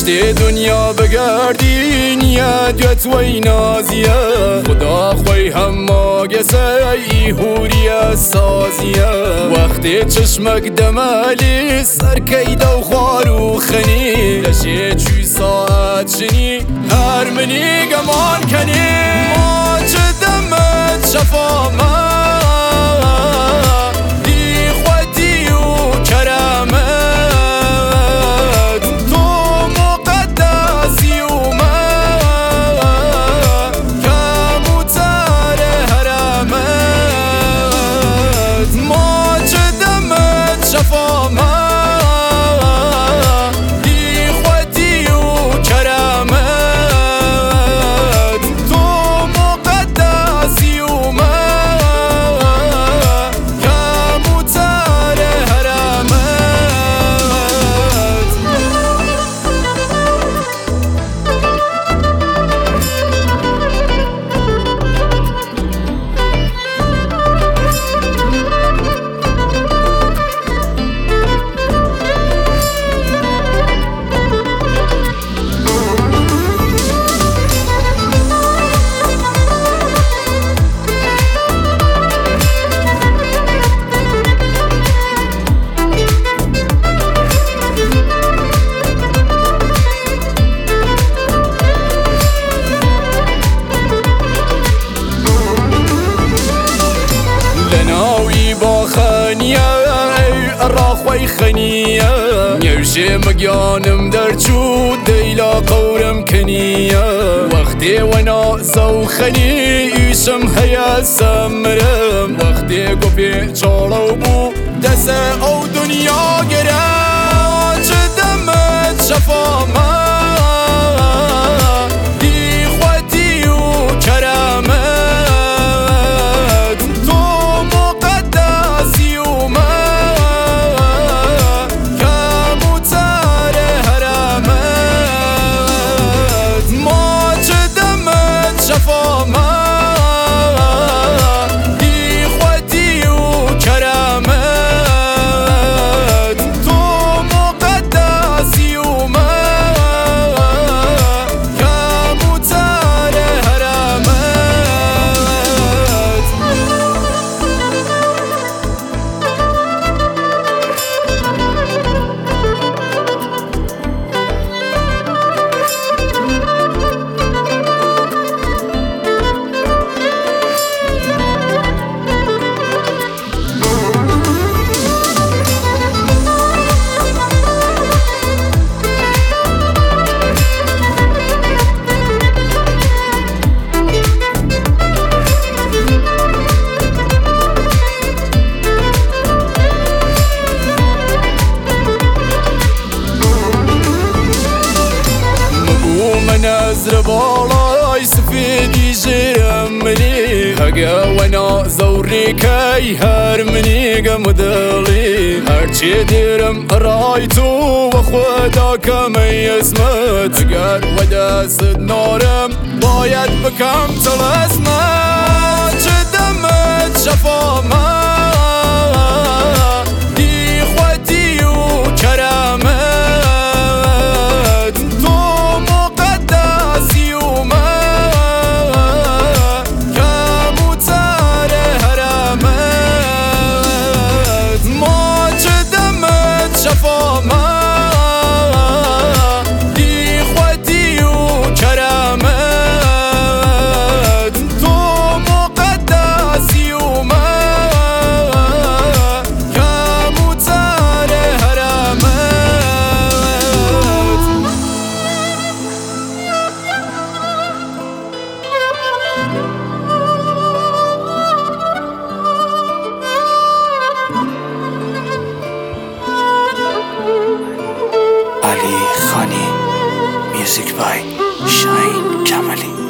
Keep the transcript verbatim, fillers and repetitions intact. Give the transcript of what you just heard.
پشت دنیا بگردی نیت وی نازیه خدا خوی هم ماگسه ای هوری سازیه وقتی چشمک دمالی سرکی دو خوارو خنی لشه چوی ساعت شنی هر منی گمان کنی ما چه دمت شفامه راخوی خنیه نیوشه مگیانم در چود دیلا قورم کنیه وقتی ونا زو خنی ایشم هیا سمرم وقتی گفی چارو بو دست او دنیا گرم چه دمت شفامه دی خواتی و کرمه نظر بالای سفیدی جرم منی هگه ونا زوری کی هر منی گمدلی هرچی دیرم رای تو و خدا کمی اسمت اگر و دست نارم باید بکم تلسمت چه دمت شفامه دی خواتی و کرمه Ali Khani, music by Shaheen Jamali.